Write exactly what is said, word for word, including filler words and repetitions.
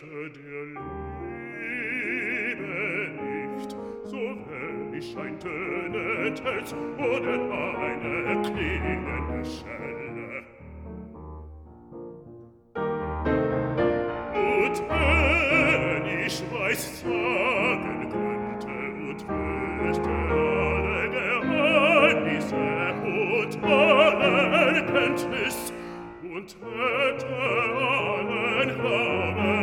hätte der Liebe nicht, so wär ich ein tönendes oder eine klingende Schelle. Und wenn ich weiß sagen könnte und wüsste alle Geheimnisse und alle Erkenntnis und hätte allen Glauben